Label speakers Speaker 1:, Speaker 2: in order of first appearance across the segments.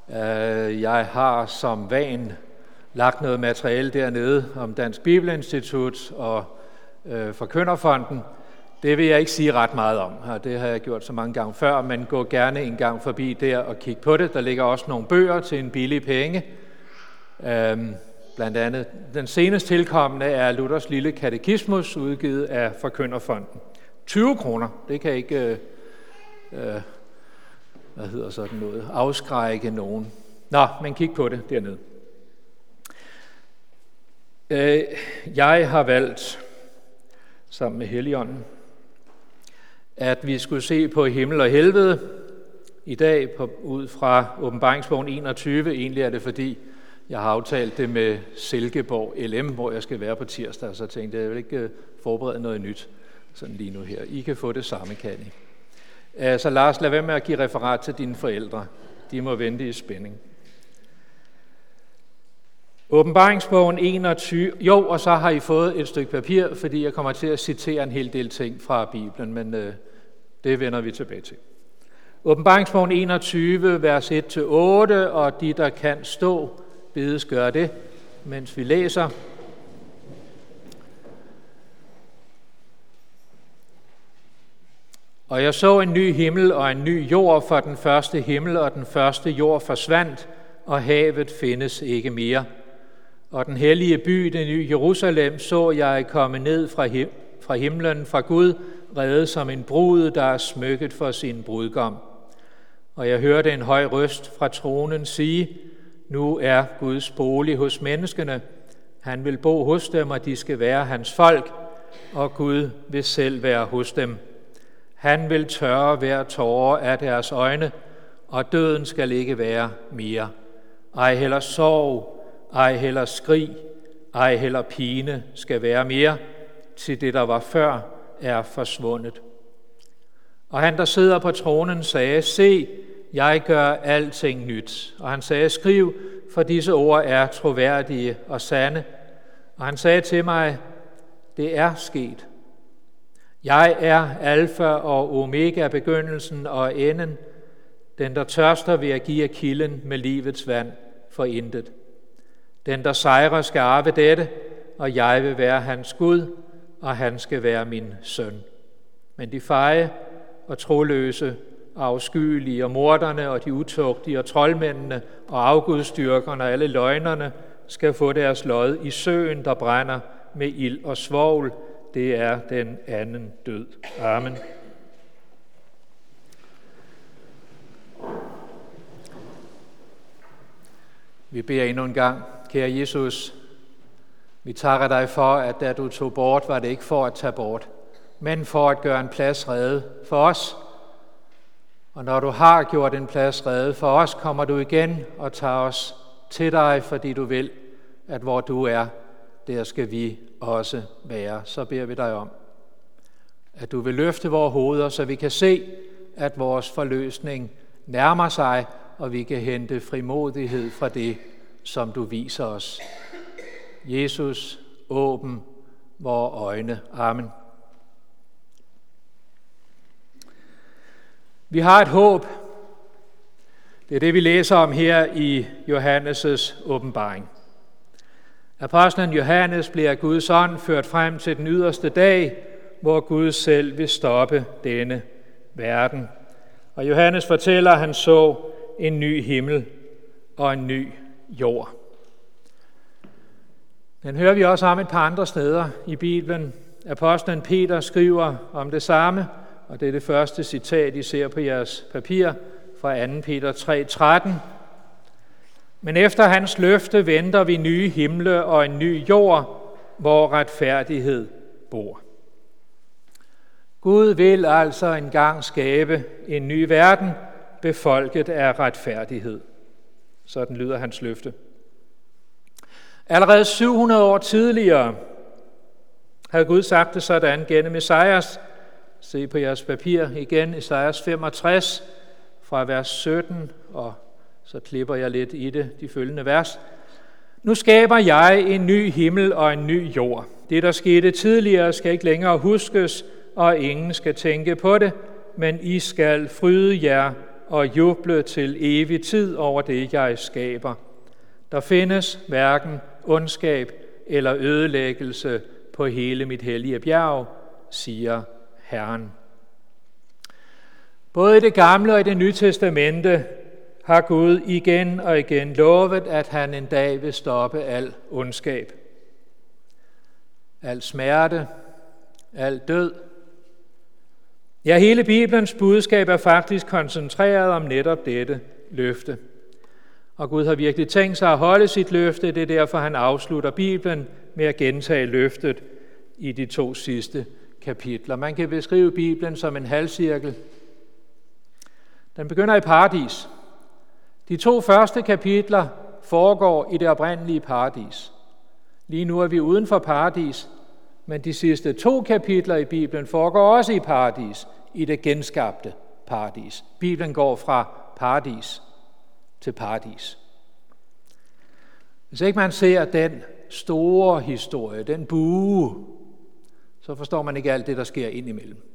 Speaker 1: Jeg har som van lagt noget materiale dernede om Dansk Bibelinstitut og Forkynderfonden. Det vil jeg ikke sige ret meget om, og det har jeg gjort så mange gange før, men gå gerne en gang forbi der og kig på det. Der ligger også nogle bøger til en billig penge. Blandt andet den senest tilkommende er Luthers Lille Katekismus, udgivet af Forkynderfonden. 20 kroner, det kan ikke afskrække nogen. Nå, men kig på det dernede. Jeg har valgt, sammen med Helligånden, at vi skulle se på himmel og helvede i dag ud fra Åbenbaringsbogen 21. Egentlig er det, fordi jeg har aftalt det med Silkeborg LM, hvor jeg skal være på tirsdag, så tænkte jeg vil ikke forberede noget nyt sådan lige nu her. I kan få det samme, kan I. Så Lars, lad være med at give referat til dine forældre. De må vente i spænding. Åbenbaringsbogen 21. Og så har I fået et stykke papir, fordi jeg kommer til at citere en hel del ting fra Bibelen, men det vender vi tilbage til. Åbenbaringsbogen 21, vers 1-8, og de, der kan stå, bedes gøre det, mens vi læser. Og jeg så en ny himmel og en ny jord, for den første himmel og den første jord forsvandt, og havet findes ikke mere. Og den hellige by, det nye Jerusalem, så jeg komme ned fra himlen fra Gud, reddet som en brud, der er smykket for sin brudgom. Og jeg hørte en høj røst fra tronen sige, nu er Guds bolig hos menneskene. Han vil bo hos dem, og de skal være hans folk, og Gud vil selv være hos dem. Han vil tørre hver tåre af deres øjne, og døden skal ikke være mere. Ej heller sorg, ej heller skrig, ej heller pine skal være mere, til det, der var før, er forsvundet. Og han, der sidder på tronen, sagde, se, jeg gør alting nyt. Og han sagde, skriv, for disse ord er troværdige og sande. Og han sagde til mig, det er sket. Jeg er alfa og omega, begyndelsen og enden. Den, der tørster, vil jeg give af kilden med livets vand for intet. Den, der sejrer, skal arve dette, og jeg vil være hans Gud, og han skal være min søn. Men de feje og troløse, og afskyelige og morderne og de utugtige og troldmændene og afgudstyrkerne og alle løgnerne skal få deres lod i søen, der brænder med ild og svovl. Det er den anden død. Amen. Vi beder endnu en gang, kære Jesus, vi takker dig for, at da du tog bort, var det ikke for at tage bort, men for at gøre en plads rede for os. Og når du har gjort en plads rede for os, kommer du igen og tager os til dig, fordi du vil, at hvor du er, der skal vi også være. Så beder vi dig om, at du vil løfte vores hoveder, så vi kan se, at vores forløsning nærmer sig, og vi kan hente frimodighed fra det, som du viser os. Jesus, åbn vores øjne. Amen. Vi har et håb. Det er det, vi læser om her i Johannes' åbenbaring. Apostlen Johannes bliver af Guds ånd ført frem til den yderste dag, hvor Gud selv vil stoppe denne verden. Og Johannes fortæller, at han så en ny himmel og en ny jord. Den hører vi også om et par andre steder i Bibelen. Apostlen Peter skriver om det samme, og det er det første citat, I ser på jeres papir fra 2. Peter 3:13. Men efter hans løfte venter vi nye himle og en ny jord, hvor retfærdighed bor. Gud vil altså engang skabe en ny verden, befolket af retfærdighed. Sådan lyder hans løfte. Allerede 700 år tidligere havde Gud sagt det sådan gennem Esajas. Se på jeres papir igen, Esajas 65 fra vers 17, og så klipper jeg lidt i det, de følgende vers. Nu skaber jeg en ny himmel og en ny jord. Det, der skete tidligere, skal ikke længere huskes, og ingen skal tænke på det, men I skal fryde jer og juble til evig tid over det, jeg skaber. Der findes hverken ondskab eller ødelæggelse på hele mit hellige bjerg, siger Herren. Både i det gamle og i det nye testamente har Gud igen og igen lovet, at han en dag vil stoppe al ondskab. Al smerte, al død. Ja, hele Bibelens budskab er faktisk koncentreret om netop dette løfte. Og Gud har virkelig tænkt sig at holde sit løfte, det er derfor, han afslutter Bibelen med at gentage løftet i de 2 sidste kapitler. Man kan beskrive Bibelen som en halvcirkel. Den begynder i paradis. De 2 første kapitler foregår i det oprindelige paradis. Lige nu er vi uden for paradis, men de sidste 2 kapitler i Bibelen foregår også i paradis, i det genskabte paradis. Bibelen går fra paradis til paradis. Hvis ikke man ser den store historie, den bue, så forstår man ikke alt det, der sker indimellem.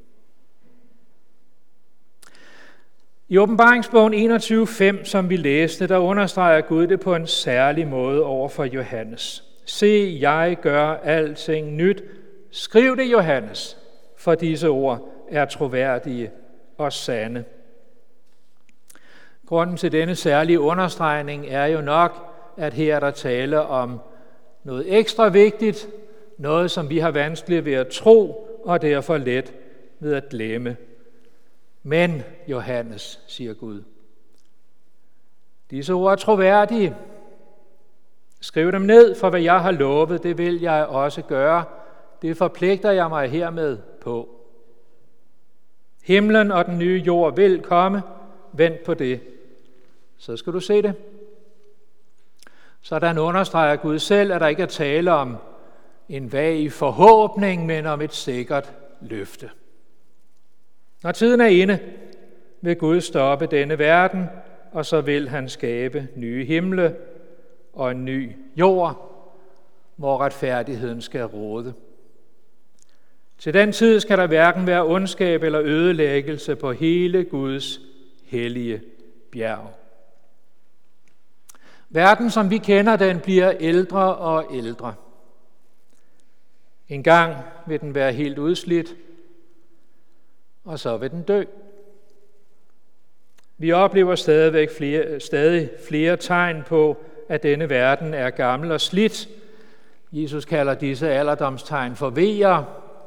Speaker 1: I Åbenbaringsbogen 21:5, som vi læste, der understreger Gud det på en særlig måde over for Johannes. Se, jeg gør alting nyt. Skriv det, Johannes, for disse ord er troværdige og sande. Grunden til denne særlige understregning er jo nok, at her er der tale om noget ekstra vigtigt, noget som vi har vanskeligt ved at tro, og derfor let ved at glemme. Men, Johannes, siger Gud, disse ord er troværdige. Skriv dem ned, for hvad jeg har lovet, det vil jeg også gøre. Det forpligter jeg mig hermed på. Himlen og den nye jord vil komme. Vent på det. Så skal du se det. Sådan understreger Gud selv, at der ikke er tale om en vag forhåbning, men om et sikkert løfte. Når tiden er inde, vil Gud stoppe denne verden, og så vil han skabe nye himle og en ny jord, hvor retfærdigheden skal råde. Til den tid skal der hverken være ondskab eller ødelæggelse på hele Guds hellige bjerg. Verden, som vi kender den, bliver ældre og ældre. En gang vil den være helt udslidt, og så vil den dø. Vi oplever stadig flere tegn på, at denne verden er gammel og slidt. Jesus kalder disse alderdomstegn for vejer.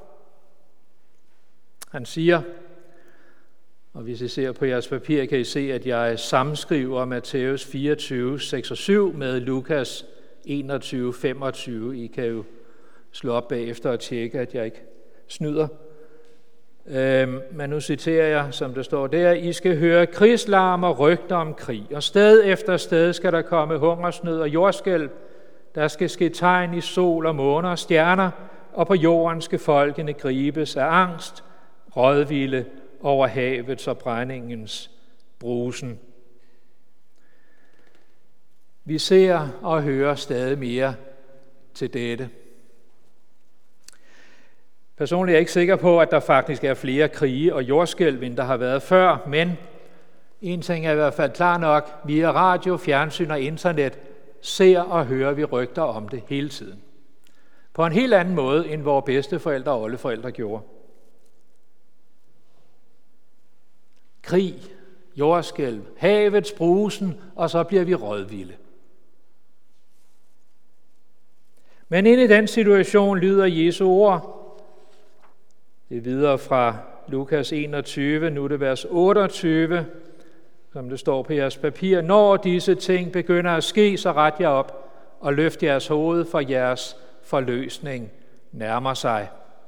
Speaker 1: Han siger, og hvis I ser på jeres papir, kan I se, at jeg sammenskriver Matthæus 24, 6 og 7 med Lukas 21, 25. I kan jo slå op bagefter og tjekke, at jeg ikke snyder. Men nu citerer jeg, som det står der, I skal høre krigslarm og rygter om krig, og sted efter sted skal der komme hungersnød og jordskælv. Der skal ske tegn i sol og måne og stjerner, og på jorden skal folkene gribes af angst, rådvilde over havets og brændingens brusen. Vi ser og hører stadig mere til dette. Personligt er jeg ikke sikker på, at der faktisk er flere krige og jordskælv, end der har været før, men en ting er i hvert fald klar nok. Via radio, fjernsyn og internet ser og hører vi rygter om det hele tiden. På en helt anden måde, end vores bedsteforældre og oldeforældre gjorde. Krig, jordskælv, havets brusen, og så bliver vi rådvilde. Men ind i den situation lyder Jesu ord. Det er videre fra Lukas 21, nu er det vers 28, som det står på jeres papir. Når disse ting begynder at ske, så ret jer op og løft jeres hoved, for jeres forløsning nærmer sig.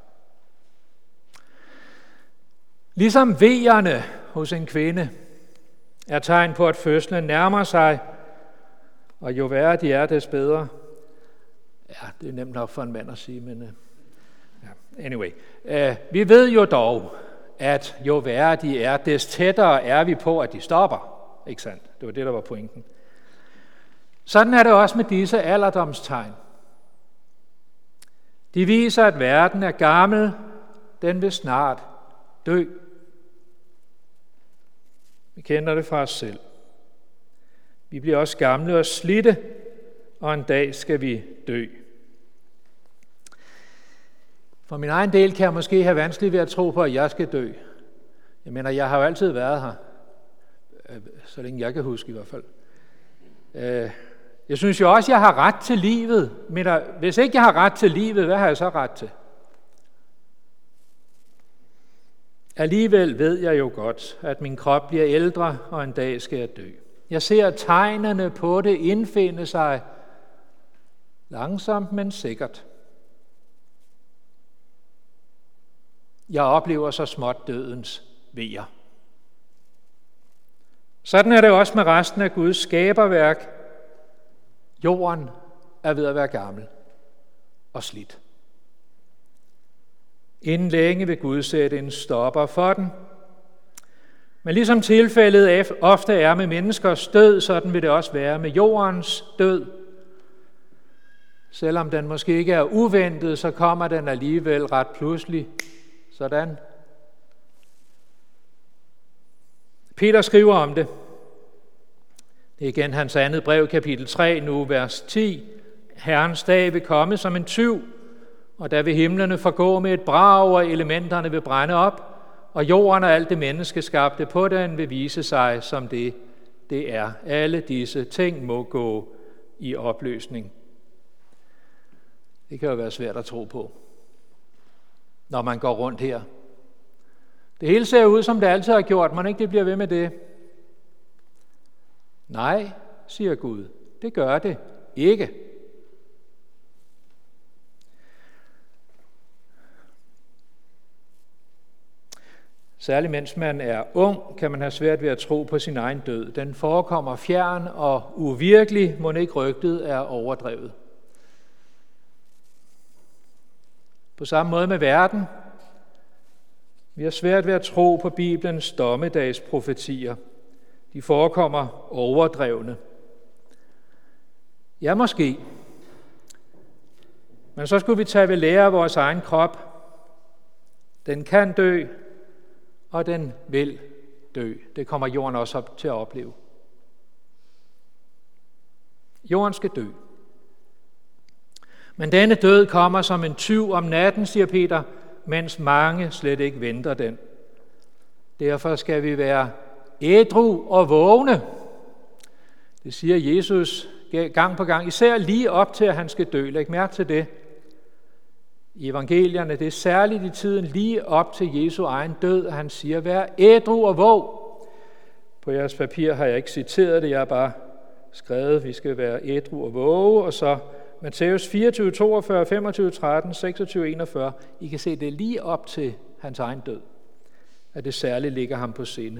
Speaker 1: Ligesom vejerne hos en kvinde er tegn på, at fødslen nærmer sig, og jo værre de er, des bedre. Ja, det er nemt nok for en mand at sige, men anyway. Vi ved jo dog, at jo værre de er, des tættere er vi på, at de stopper. Ikke sandt? Det var det, der var pointen. Sådan er det også med disse alderdomstegn. De viser, at verden er gammel, den vil snart dø. Vi kender det fra os selv. Vi bliver også gamle og slidte, og en dag skal vi dø. For min egen del kan jeg måske have vanskeligt ved at tro på, at jeg skal dø. Jeg mener, jeg har jo altid været her. Så længe jeg kan huske i hvert fald. Jeg synes jo også, at jeg har ret til livet. Men hvis ikke jeg har ret til livet, hvad har jeg så ret til? Alligevel ved jeg jo godt, at min krop bliver ældre, og en dag skal jeg dø. Jeg ser tegnene på det indfinde sig langsomt, men sikkert. Jeg oplever så småt dødens vejer. Sådan er det også med resten af Guds skaberværk. Jorden er ved at være gammel og slidt. Inden længe vil Gud sætte en stopper for den. Men ligesom tilfældet ofte er med menneskers død, sådan vil det også være med jordens død. Selvom den måske ikke er uventet, så kommer den alligevel ret pludselig. Sådan. Peter skriver om det. Det er igen hans andet brev, kapitel 3, nu vers 10. Herrens dag vil komme som en tyv, og der vil himlene forgå med et brag, og elementerne vil brænde op, og jorden og alt det menneskeskabte på den vil vise sig som det er. Alle disse ting må gå i opløsning. Det kan jo være svært at tro på, når man går rundt her. Det hele ser ud, som det altid har gjort. Må ikke det bliver ved med det? Nej, siger Gud. Det gør det ikke. Særligt mens man er ung, kan man have svært ved at tro på sin egen død. Den forekommer fjern og uvirkelig, må ikke rygtet er overdrevet. På samme måde med verden. Vi har svært ved at tro på Bibelens dommedagsprofetier. De forekommer overdrevne. Ja, måske. Men så skulle vi tage ved lære af vores egen krop. Den kan dø, og den vil dø. Det kommer jorden også op til at opleve. Jorden skal dø. Men denne død kommer som en tyv om natten, siger Peter, mens mange slet ikke venter den. Derfor skal vi være ædru og vågne. Det siger Jesus gang på gang, især lige op til, at han skal dø. Læg mærke til det. I evangelierne, det er særligt i tiden lige op til Jesu egen død, at han siger, vær ædru og våg. På jeres papir har jeg ikke citeret det, jeg har bare skrevet, at vi skal være ædru og våge, og så Matthæus 24, 42, 25, 13, 26, 41. I kan se, det er lige op til hans egen død, at det særligt ligger ham på sinde.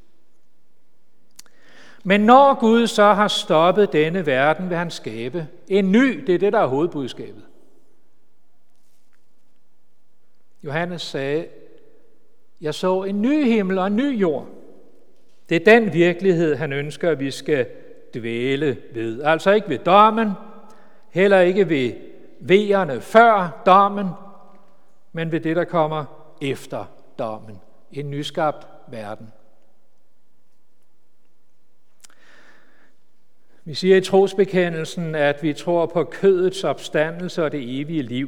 Speaker 1: Men når Gud så har stoppet denne verden, vil han skabe en ny. Det er det, der er hovedbudskabet. Johannes sagde, jeg så en ny himmel og en ny jord. Det er den virkelighed, han ønsker, at vi skal dvæle ved. Altså ikke ved dommen, heller ikke ved vejerne før dommen, men ved det, der kommer efter dommen. En nyskabt verden. Vi siger i trosbekendelsen, at vi tror på kødets opstandelse og det evige liv.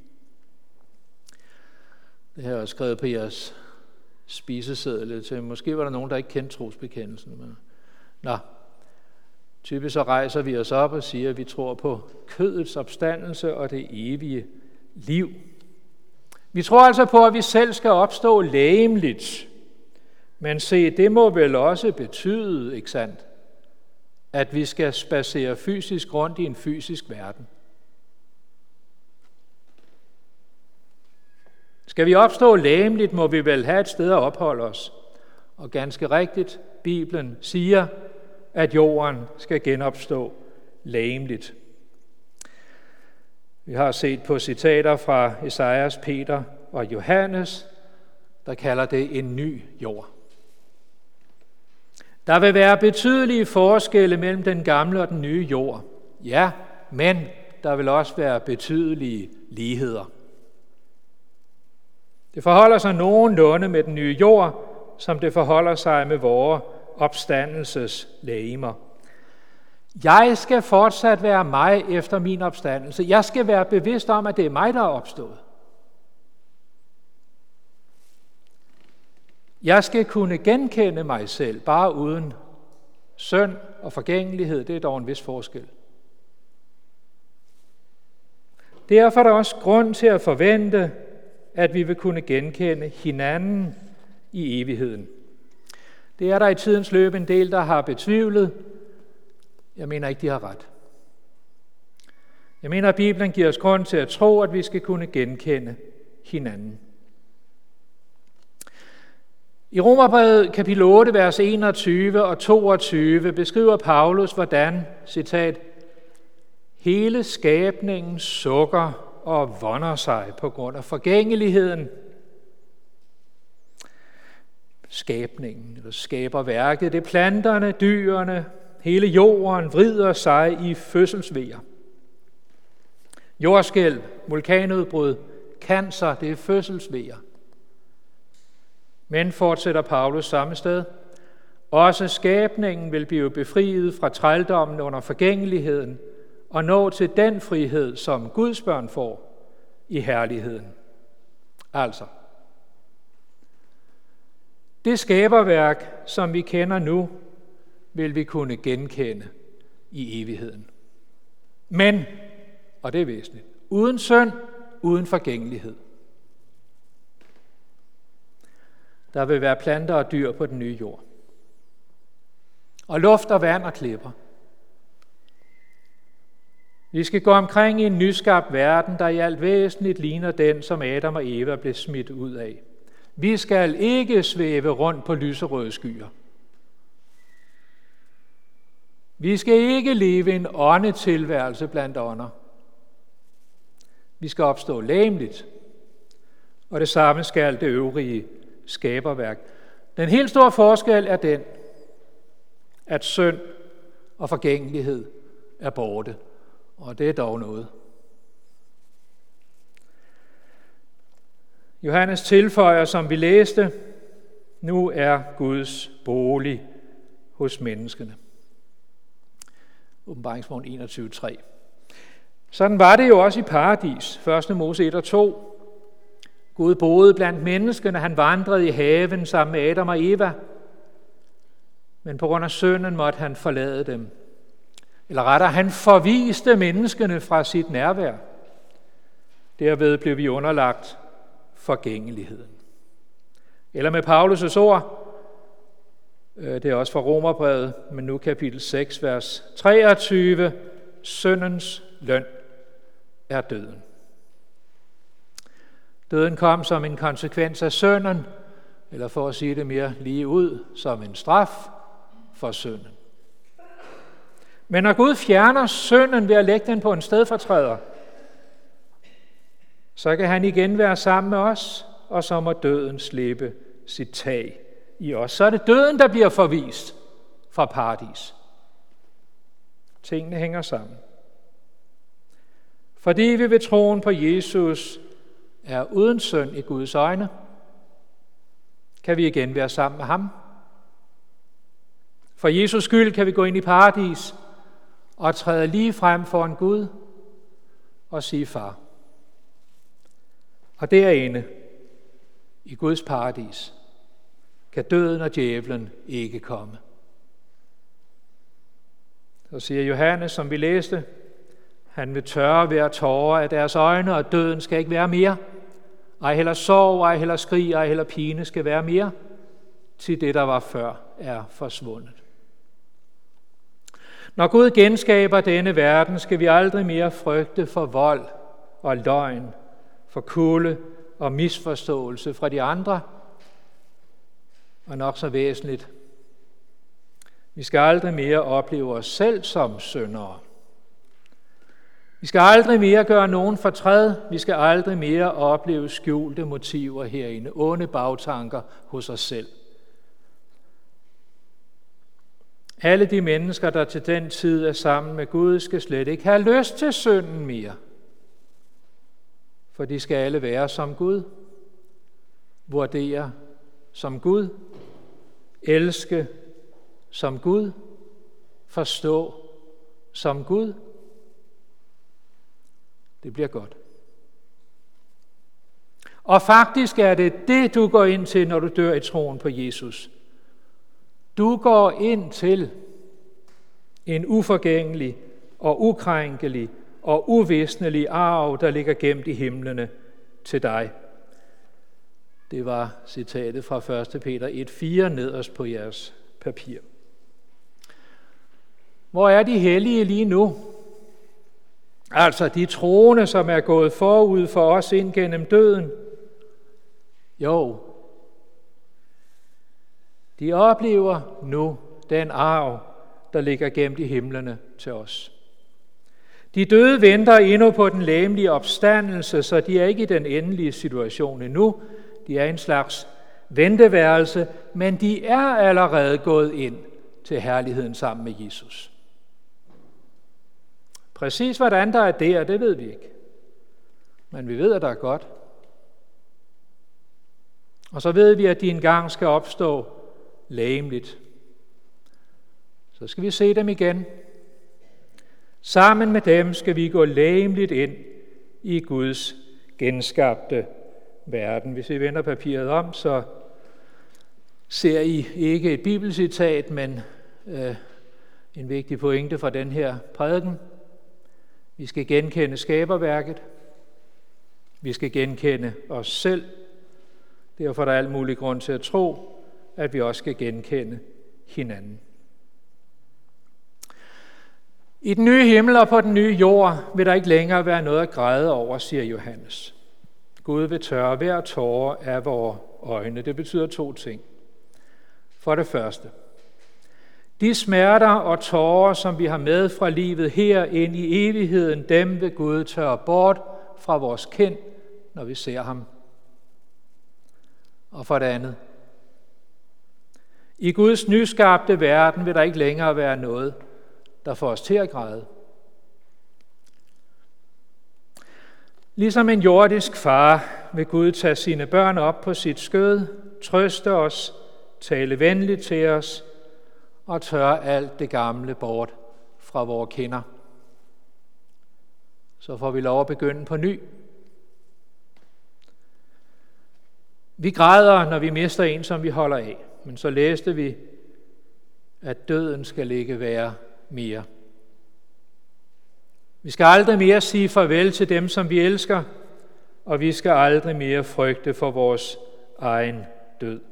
Speaker 1: Det har jeg også skrevet på jeres spiseseddel til. Måske var der nogen, der ikke kendte trosbekendelsen. Men typisk så rejser vi os op og siger, at vi tror på kødets opstandelse og det evige liv. Vi tror altså på, at vi selv skal opstå legemligt. Men se, det må vel også betyde, ikke sandt, at vi skal spacere fysisk rundt i en fysisk verden. Skal vi opstå legemligt, må vi vel have et sted at opholde os. Og ganske rigtigt, Bibelen siger, at jorden skal genopstå legemligt. Vi har set på citater fra Esajas, Peter og Johannes, der kalder det en ny jord. Der vil være betydelige forskelle mellem den gamle og den nye jord. Ja, men der vil også være betydelige ligheder. Det forholder sig nogenlunde med den nye jord, som det forholder sig med vores opstandelseslegemer. Jeg skal fortsat være mig efter min opstandelse. Jeg skal være bevidst om, at det er mig, der er opstået. Jeg skal kunne genkende mig selv, bare uden synd og forgængelighed. Det er dog en vis forskel. Derfor er der også grund til at forvente, at vi vil kunne genkende hinanden i evigheden. Det er der i tidens løb en del, der har betvivlet. Jeg mener ikke, de har ret. Jeg mener, at Bibelen giver os grund til at tro, at vi skal kunne genkende hinanden. I Romerbrevet kapitel 8, vers 21 og 22 beskriver Paulus, hvordan, citat, hele skabningen sukker og vonder sig på grund af forgængeligheden. Skabningen, eller skaberværket, det planterne, dyrene, hele jorden vrider sig i fødselsvejer. Jordskælv, vulkanudbrud, cancer, det er fødselsvejer. Men fortsætter Paulus samme sted. Også skabningen vil blive befriet fra trældommen under forgængeligheden og nå til den frihed, som Guds børn får i herligheden. Altså, det skaberværk, som vi kender nu, vil vi kunne genkende i evigheden. Men, og det er væsentligt, uden synd, uden forgængelighed. Der vil være planter og dyr på den nye jord. Og luft og vand og klipper. Vi skal gå omkring i en nyskabt verden, der i alt væsentligt ligner den, som Adam og Eva blev smidt ud af. Vi skal ikke svæve rundt på lyserøde skyer. Vi skal ikke leve en åndetilværelse blandt ånder. Vi skal opstå legemligt, og det samme skal det øvrige skaberværk. Den helt store forskel er den, at synd og forgængelighed er borte, og det er dog noget. Johannes tilføjer, som vi læste, nu er Guds bolig hos menneskene. Åbenbaringsbogen 21:3. Sådan var det jo også i paradis, 1. Mose 1 og 2. Gud boede blandt menneskene, han vandrede i haven sammen med Adam og Eva. Men på grund af synden måtte han forlade dem. Eller rettere, han forviste menneskene fra sit nærvær. Derved blev vi underlagt forgængeligheden. Eller med Paulus' ord, det er også fra Romerbrevet, men nu kapitel 6, vers 23, syndens løn er døden. Døden kom som en konsekvens af synden, eller for at sige det mere lige ud, som en straf for synden. Men når Gud fjerner synden ved at lægge den på en stedfortræder, så kan han igen være sammen med os, og så må døden slippe sit tag i os. Så er det døden, der bliver forvist fra paradis. Tingene hænger sammen. Fordi vi ved troen på Jesus er uden synd i Guds øjne, kan vi igen være sammen med ham. For Jesus skyld kan vi gå ind i paradis og træde lige frem foran Gud og sige far. Og derinde, i Guds paradis, kan døden og djævlen ikke komme. Så siger Johannes, som vi læste, han vil tørre hver tårer af deres øjne, og døden skal ikke være mere. Ej heller sorg, ej heller skrig, ej heller pine skal være mere, til det, der var før, er forsvundet. Når Gud genskaber denne verden, skal vi aldrig mere frygte for vold og løgn, for kulde og misforståelse fra de andre. Og nok så væsentligt, vi skal aldrig mere opleve os selv som syndere. Vi skal aldrig mere gøre nogen fortræd. Vi skal aldrig mere opleve skjulte motiver herinde, onde bagtanker hos os selv. Alle de mennesker, der til den tid er sammen med Gud, skal slet ikke have lyst til synden mere. For de skal alle være som Gud, vurdere som Gud, elske som Gud, forstå som Gud. Det bliver godt. Og faktisk er det, du går ind til, når du dør i troen på Jesus. Du går ind til en uforgængelig og ukrænkelig og uvisnelig arv, der ligger gemt i himlene til dig. Det var citatet fra 1. Peter 1:4 nederst på jeres papir. Hvor er de hellige lige nu? Altså de troende, som er gået forud for os ind gennem døden. Jo, de oplever nu den arv, der ligger gemt i himlene til os. De døde venter endnu på den legemlige opstandelse, så de er ikke i den endelige situation endnu. De er en slags venteværelse, men de er allerede gået ind til herligheden sammen med Jesus. Præcis hvordan der er der, det ved vi ikke. Men vi ved, at der er godt. Og så ved vi, at de engang skal opstå legemligt. Så skal vi se dem igen. Sammen med dem skal vi gå legemligt ind i Guds genskabte verden. Hvis vi vender papiret om, så ser I ikke et bibelcitat, men en vigtig pointe fra den her prædiken. Vi skal genkende skaberværket. Vi skal genkende os selv. Derfor er der alt mulig grund til at tro, at vi også skal genkende hinanden. I den nye himmel og på den nye jord vil der ikke længere være noget at græde over, siger Johannes. Gud vil tørre hver tåre af vores øjne. Det betyder 2 ting. For det første, de smerter og tårer, som vi har med fra livet her ind i evigheden, dem vil Gud tørre bort fra vores kind, når vi ser ham. Og for det andet, i Guds nyskabte verden vil der ikke længere være noget, der får os til at græde. Ligesom en jordisk far vil Gud tage sine børn op på sit skød, trøste os, tale venligt til os og tørre alt det gamle bort fra vores kinder. Så får vi lov at begynde på ny. Vi græder, når vi mister en, som vi holder af. Men så læste vi, at døden skal ikke være mere. Vi skal aldrig mere sige farvel til dem, som vi elsker, og vi skal aldrig mere frygte for vores egen død.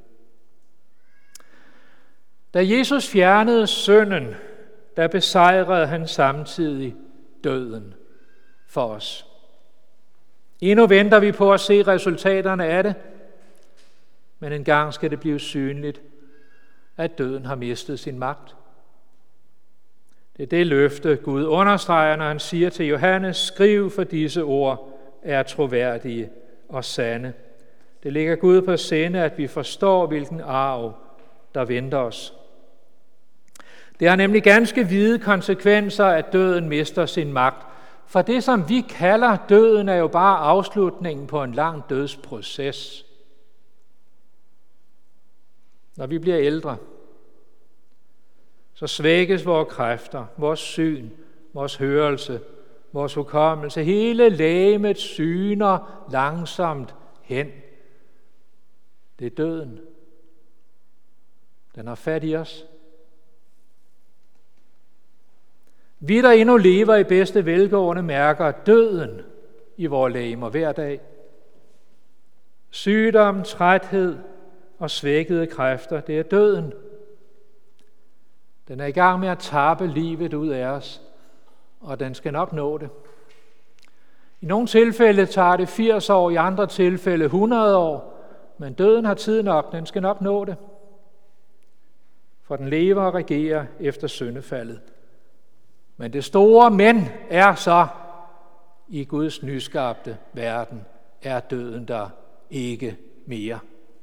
Speaker 1: Da Jesus fjernede synden, der besejrede han samtidig døden for os. Endnu venter vi på at se resultaterne af det, men engang skal det blive synligt, at døden har mistet sin magt. Det er det løfte, Gud understreger, når han siger til Johannes, skriv, for disse ord er troværdige og sande. Det ligger Gud på sinde, at vi forstår, hvilken arv, der venter os. Det har nemlig ganske vide konsekvenser, at døden mister sin magt. For det, som vi kalder døden, er jo bare afslutningen på en lang dødsproces. Når vi bliver ældre, så svækkes vores kræfter, vores syn, vores hørelse, vores hukommelse. Hele legemet syner langsomt hen. Det er døden. Den har fat i os. Vi, der endnu lever i bedste velgående, mærker døden i vores legemer hver dag. Sygdom, træthed og svækkede kræfter, det er døden. Den er i gang med at tappe livet ud af os, og den skal nok nå det. I nogle tilfælde tager det 80 år, i andre tilfælde 100 år, men døden har tid nok, den skal nok nå det. For den lever og regerer efter syndefaldet. Men det store men er så, i Guds nyskabte verden, er døden der ikke mere.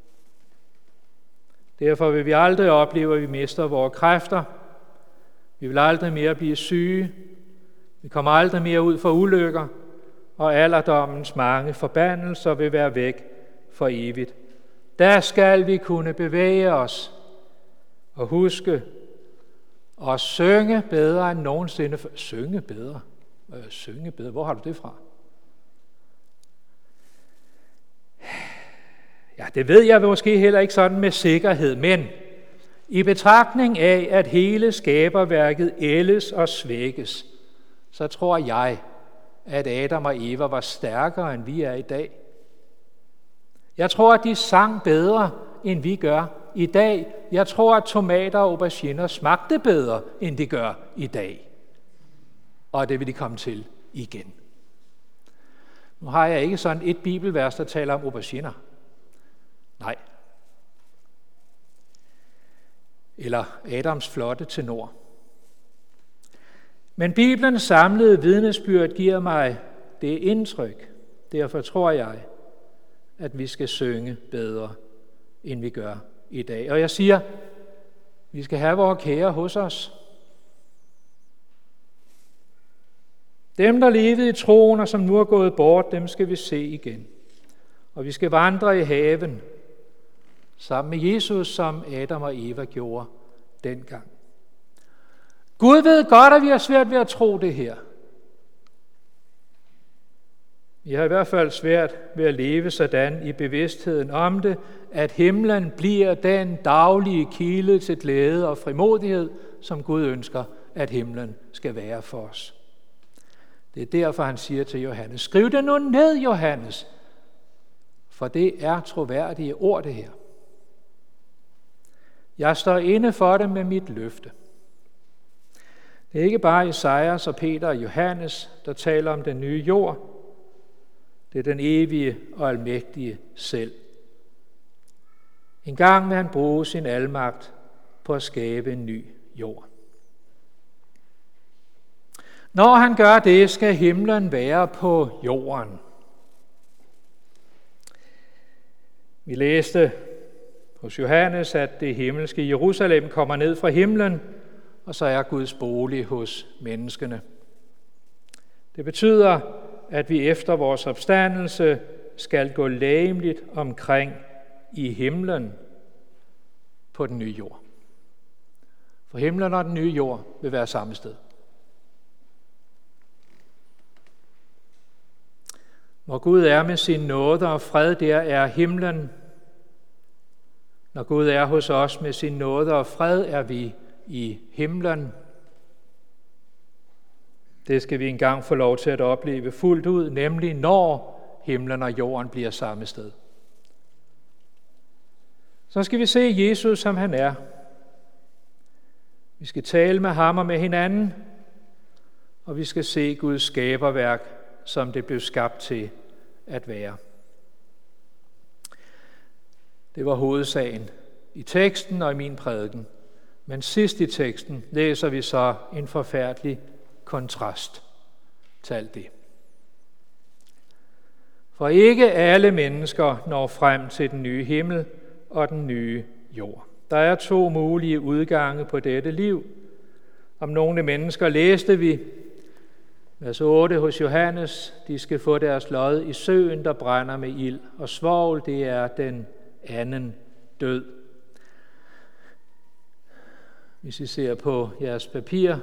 Speaker 1: Derfor vil vi aldrig opleve, at vi mister vores kræfter. Vi vil aldrig mere blive syge. Vi kommer aldrig mere ud for ulykker, og alderdommens mange forbandelser vil være væk for evigt. Der skal vi kunne bevæge os og huske, og synge bedre end nogensinde. Synge bedre? Synge bedre? Hvor har du det fra? Ja, det ved jeg måske heller ikke sådan med sikkerhed, men i betragtning af, at hele skaberværket ældes og svækkes, så tror jeg, at Adam og Eva var stærkere, end vi er i dag. Jeg tror, at de sang bedre, end vi gør i dag. Jeg tror, at tomater og auberginer smagte bedre, end de gør i dag. Og det vil de komme til igen. Nu har jeg ikke sådan et bibelvers, der taler om auberginer. Nej. Eller Adams flotte tenor. Men Bibelens samlede vidnesbyrd giver mig det indtryk. Derfor tror jeg, at vi skal synge bedre, end vi gør i dag. Og jeg siger, vi skal have vores kære hos os. Dem, der levede i troen og som nu er gået bort, dem skal vi se igen. Og vi skal vandre i haven sammen med Jesus, som Adam og Eva gjorde dengang. Gud ved godt, at vi har svært ved at tro det her. Vi har i hvert fald svært ved at leve sådan i bevidstheden om det, at himlen bliver den daglige kilde til glæde og frimodighed, som Gud ønsker, at himlen skal være for os. Det er derfor, han siger til Johannes, skriv det nu ned, Johannes, for det er troværdige ord, det her. Jeg står inde for det med mit løfte. Det er ikke bare Esajas og Peter og Johannes, der taler om den nye jord. Det er den evige og almægtige selv. En gang vil han bruge sin almagt på at skabe en ny jord. Når han gør det, skal himlen være på jorden. Vi læste hos Johannes, at det himmelske Jerusalem kommer ned fra himlen, og så er Guds bolig hos menneskene. Det betyder, at vi efter vores opstandelse skal gå legemligt omkring i himlen på den nye jord. For himlen og den nye jord vil være samme sted. Hvor Gud er med sin nåde og fred, der er himlen. Når Gud er hos os med sin nåde og fred, er vi i himlen. Det skal vi engang få lov til at opleve fuldt ud, nemlig når himlen og jorden bliver samme sted. Så skal vi se Jesus, som han er. Vi skal tale med ham og med hinanden, og vi skal se Guds skaberværk, som det blev skabt til at være. Det var hovedsagen i teksten og i min prædiken. Men sidst i teksten læser vi så en forfærdelig kontrast til alt det. For ikke alle mennesker når frem til den nye himmel og den nye jord. Der er 2 mulige udgange på dette liv. Om nogle mennesker læste vi, vers 8 hos Johannes, de skal få deres lod i søen, der brænder med ild og svovl, det er den anden død. Hvis I ser på jeres papir,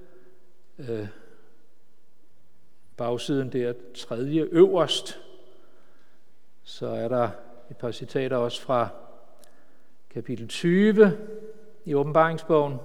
Speaker 1: bagsiden der 3. øverst, så er der et par citater også fra kapitel 20 i Åbenbaringsbogen.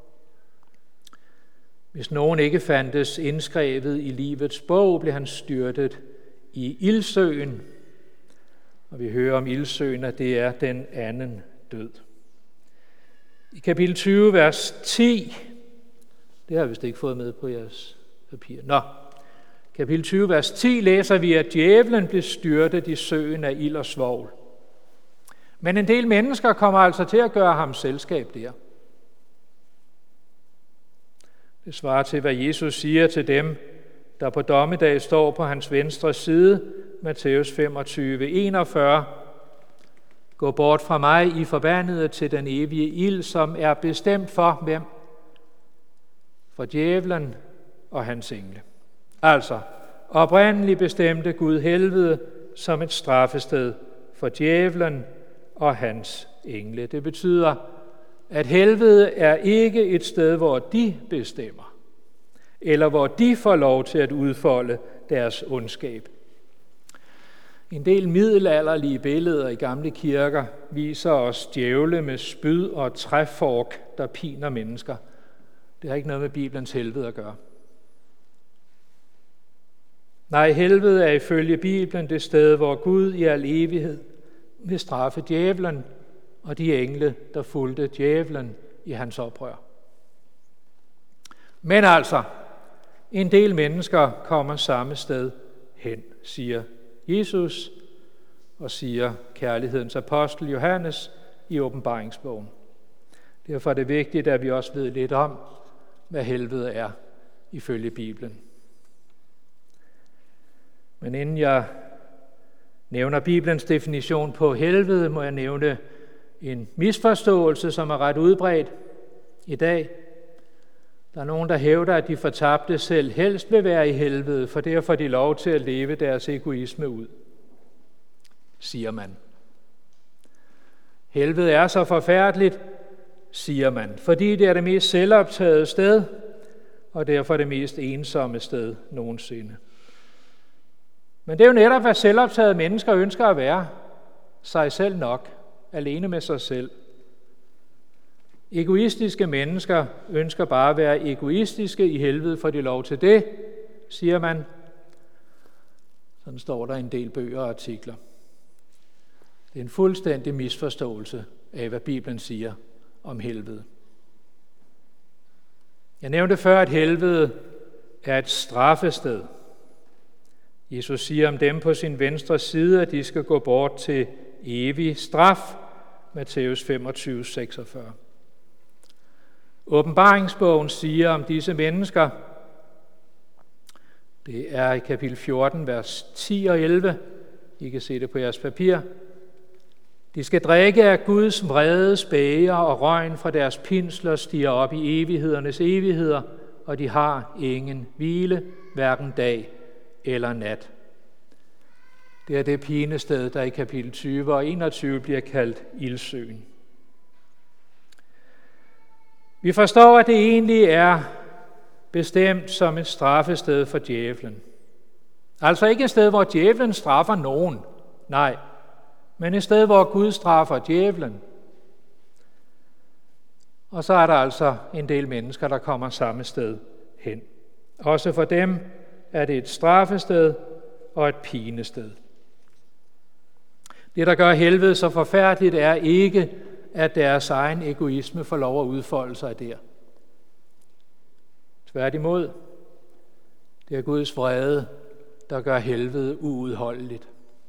Speaker 1: Hvis nogen ikke fandtes indskrevet i livets bog, blev han styrtet i ildsøen. Og vi hører om ildsøen, at det er den anden død. I kapitel 20, vers 10, det har jeg vist ikke fået med på jeres papir. Kapitel 20, vers 10 læser vi, at djævlen blev styrtet i søen af ild og svovl. Men en del mennesker kommer altså til at gøre ham selskab der. Det svarer til, hvad Jesus siger til dem, der på dommedag står på hans venstre side, Matthæus 25, 41. Gå bort fra mig, I forbandede, til den evige ild, som er bestemt for hvem? For djævlen og hans engle. Altså, oprindeligt bestemte Gud helvede som et straffested for djævlen og hans engle. Det betyder, at helvede er ikke et sted, hvor de bestemmer, eller hvor de får lov til at udfolde deres ondskab. En del middelalderlige billeder i gamle kirker viser os djævle med spyd og træfork, der piner mennesker. Det har ikke noget med Bibelens helvede at gøre. Nej, helvede er ifølge Bibelen det sted, hvor Gud i al evighed vil straffe djævlen og de engle, der fulgte djævlen i hans oprør. Men altså, en del mennesker kommer samme sted hen, siger Jesus og siger kærlighedens apostel Johannes i åbenbaringsbogen. Derfor er det vigtigt, at vi også ved lidt om, hvad helvede er ifølge Bibelen. Men inden jeg nævner Bibelens definition på helvede, må jeg nævne en misforståelse, som er ret udbredt i dag. Der er nogen, der hævder, at de fortabte selv helst vil være i helvede, for derfor får de lov til at leve deres egoisme ud, siger man. Helvede er så forfærdeligt, siger man, fordi det er det mest selvoptagede sted, og derfor det mest ensomme sted nogensinde. Men det er jo netop, hvad selvoptagede mennesker ønsker at være. Sig selv nok, alene med sig selv. Egoistiske mennesker ønsker bare at være egoistiske i helvede, for de lov til det, siger man. Sådan står der i en del bøger og artikler. Det er en fuldstændig misforståelse af, hvad Bibelen siger om helvede. Jeg nævnte før, at helvede er et straffested. Jesus siger om dem på sin venstre side, at de skal gå bort til evig straf. Matthæus 25:46. Åbenbaringsbogen siger om disse mennesker, det er i kapitel 14, vers 10 og 11. I kan se det på jeres papir. De skal drikke af Guds vredes bæger, og røgen fra deres pinsler stiger op i evighedernes evigheder, og de har ingen hvile, hverken dag eller nat. Det er det pinested, der i kapitel 20 og 21 bliver kaldt ildsøen. Vi forstår, at det egentlig er bestemt som et straffested for djævlen. Altså ikke et sted, hvor djævlen straffer nogen. Nej, men et sted, hvor Gud straffer djævlen. Og så er der altså en del mennesker, der kommer samme sted hen. Også for dem er det et straffested og et pinested. Det, der gør helvede så forfærdeligt, er ikke, at deres egen egoisme får lov at udfolde sig der. Tværtimod, det er Guds vrede, der gør helvede uudholdeligt.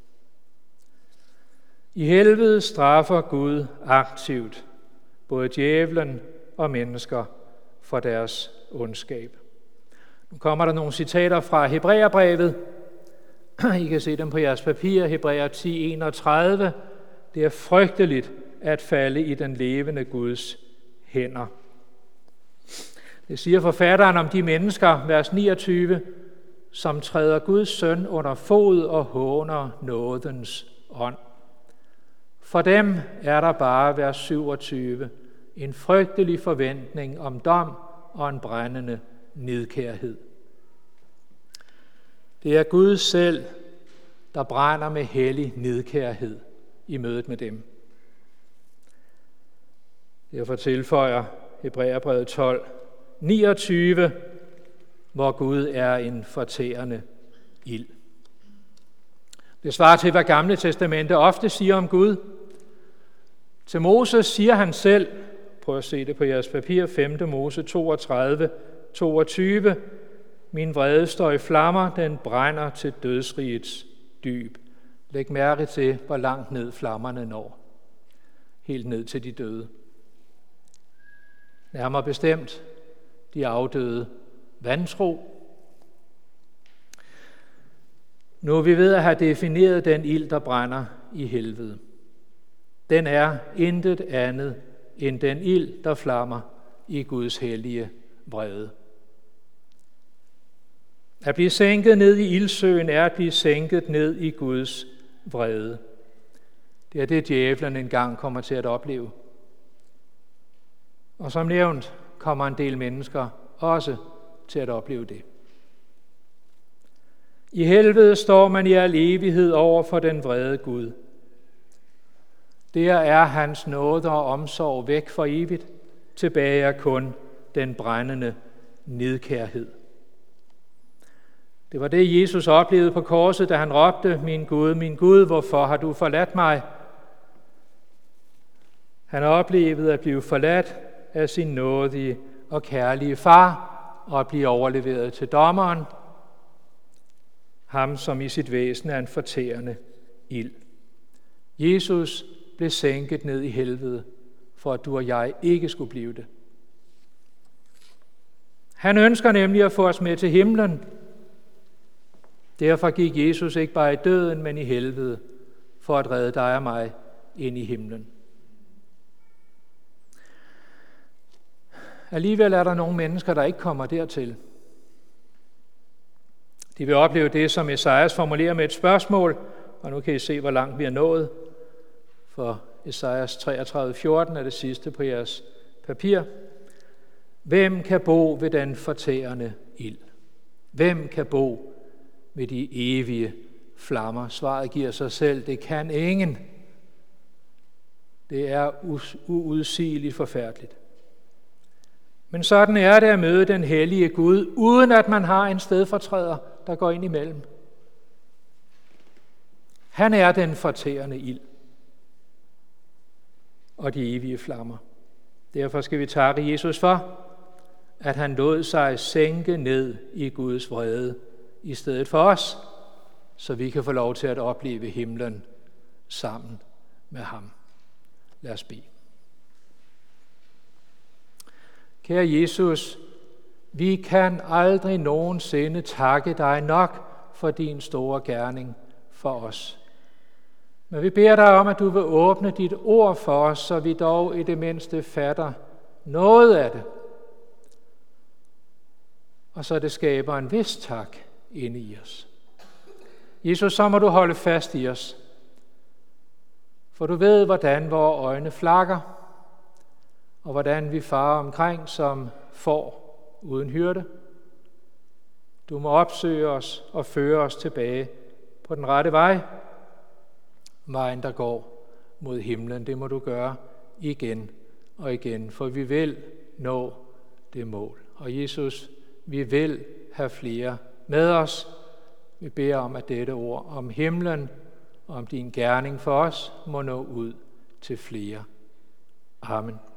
Speaker 1: I helvede straffer Gud aktivt både djævlen og mennesker for deres ondskab. Nu kommer der nogle citater fra Hebræerbrevet. I kan se dem på jeres papir, Hebræer 10:31. Det er frygteligt at falde i den levende Guds hænder. Det siger forfatteren om de mennesker, vers 29, som træder Guds søn under fod og håner nådens ånd. For dem er der bare, vers 27, en frygtelig forventning om dom og en brændende nidkærhed. Det er Gud selv, der brænder med hellig nidkærhed i mødet med dem. Derfor tilføjer Hebræerbrevet 12:29, hvor Gud er en fortærende ild. Det svarer til, hvad Gamle Testamente ofte siger om Gud. Til Moses siger han selv, prøv at se det på jeres papir, 5. Mose 32:22, min vrede står i flammer, den brænder til dødsrigets dyb. Læg mærke til, hvor langt ned flammerne når. Helt ned til de døde. Nærmere bestemt, de afdøde vantro. Nu er vi ved at have defineret den ild, der brænder i helvede. Den er intet andet end den ild, der flammer i Guds hellige vrede. At blive sænket ned i ildsøen er at blive sænket ned i Guds vrede. Det er det, djævlen engang kommer til at opleve. Og som nævnt kommer en del mennesker også til at opleve det. I helvede står man i al evighed over for den vrede Gud. Der er hans nåde og omsorg væk for evigt. Tilbage er kun den brændende nidkærhed. Det var det, Jesus oplevede på korset, da han råbte, min Gud, hvorfor har du forladt mig? Han oplevede at blive forladt af sin nådige og kærlige far og at blive overleveret til dommeren, ham som i sit væsen er en fortærende ild. Jesus blev sænket ned i helvede, for at du og jeg ikke skulle blive det. Han ønsker nemlig at få os med til himlen. Derfor gik Jesus ikke bare i døden, men i helvede, for at redde dig og mig ind i himlen. Alligevel er der nogle mennesker, der ikke kommer dertil. De vil opleve det, som Esajas formulerer med et spørgsmål, og nu kan I se, hvor langt vi er nået. For Esajas 33:14 er det sidste på jeres papir. Hvem kan bo ved den fortærende ild? Hvem kan bo ved de evige flammer? Svaret giver sig selv, det kan ingen. Det er uudsigeligt forfærdeligt. Men sådan er det at møde den hellige Gud, uden at man har en stedfortræder, der går ind imellem. Han er den fortærende ild og de evige flammer. Derfor skal vi takke Jesus for, at han lod sig sænke ned i Guds vrede i stedet for os, så vi kan få lov til at opleve himlen sammen med ham. Lad os bede. Kære Jesus, vi kan aldrig nogensinde takke dig nok for din store gerning for os. Men vi beder dig om, at du vil åbne dit ord for os, så vi dog i det mindste fatter noget af det. Og så det skaber en vis tak inde i os. Jesus, så må du holde fast i os, for du ved, hvordan vores øjne flakker, og hvordan vi farer omkring som får uden hyrde. Du må opsøge os og føre os tilbage på den rette vej. Vejen, der går mod himlen, det må du gøre igen og igen, for vi vil nå det mål. Og Jesus, vi vil have flere med os. Vi beder om, at dette ord om himlen og om din gerning for os må nå ud til flere. Amen.